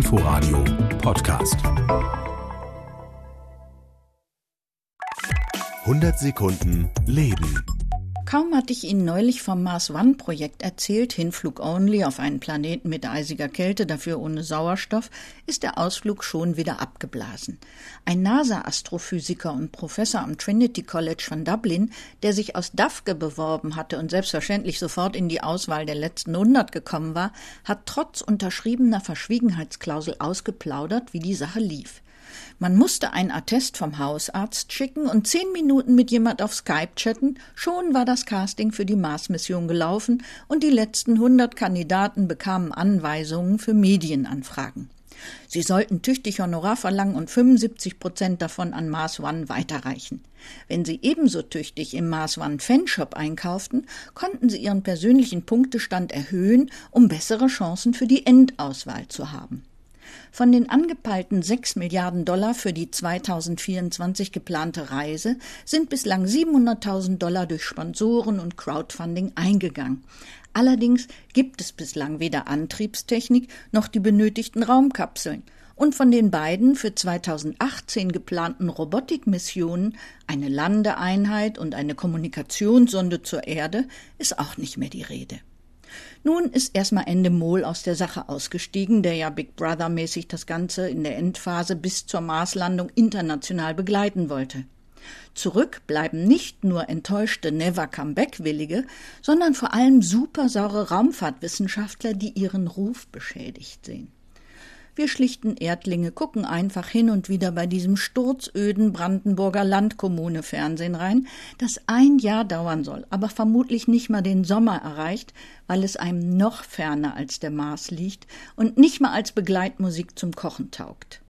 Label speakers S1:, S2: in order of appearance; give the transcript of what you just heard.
S1: Inforadio Podcast. 100 Sekunden Leben.
S2: Kaum hatte ich Ihnen neulich vom Mars-One-Projekt erzählt, Hinflug only auf einen Planeten mit eisiger Kälte, dafür ohne Sauerstoff, ist der Ausflug schon wieder abgeblasen. Ein NASA-Astrophysiker und Professor am Trinity College von Dublin, der sich aus Dafke beworben hatte und selbstverständlich sofort in die Auswahl der letzten 100 gekommen war, hat trotz unterschriebener Verschwiegenheitsklausel ausgeplaudert, wie die Sache lief. Man musste einen Attest vom Hausarzt schicken und 10 Minuten mit jemand auf Skype chatten, schon war das Casting für die Mars-Mission gelaufen und die letzten 100 Kandidaten bekamen Anweisungen für Medienanfragen. Sie sollten tüchtig Honorar verlangen und 75% davon an Mars One weiterreichen. Wenn sie ebenso tüchtig im Mars One Fanshop einkauften, konnten sie ihren persönlichen Punktestand erhöhen, um bessere Chancen für die Endauswahl zu haben. Von den angepeilten 6 Milliarden Dollar für die 2024 geplante Reise sind bislang 700.000 Dollar durch Sponsoren und Crowdfunding eingegangen. Allerdings gibt es bislang weder Antriebstechnik noch die benötigten Raumkapseln. Und von den beiden für 2018 geplanten Robotikmissionen, eine Landeeinheit und eine Kommunikationssonde zur Erde, ist auch nicht mehr die Rede. Nun ist erstmal Endemol aus der Sache ausgestiegen, der ja Big Brother-mäßig das Ganze in der Endphase bis zur Marslandung international begleiten wollte. Zurück bleiben nicht nur enttäuschte Never-Come-Back-Willige, sondern vor allem supersaure Raumfahrtwissenschaftler, die ihren Ruf beschädigt sehen. Wir schlichten Erdlinge gucken einfach hin und wieder bei diesem sturzöden Brandenburger Landkommune-Fernsehen rein, das 1 Jahr dauern soll, aber vermutlich nicht mal den Sommer erreicht, weil es einem noch ferner als der Mars liegt und nicht mal als Begleitmusik zum Kochen taugt.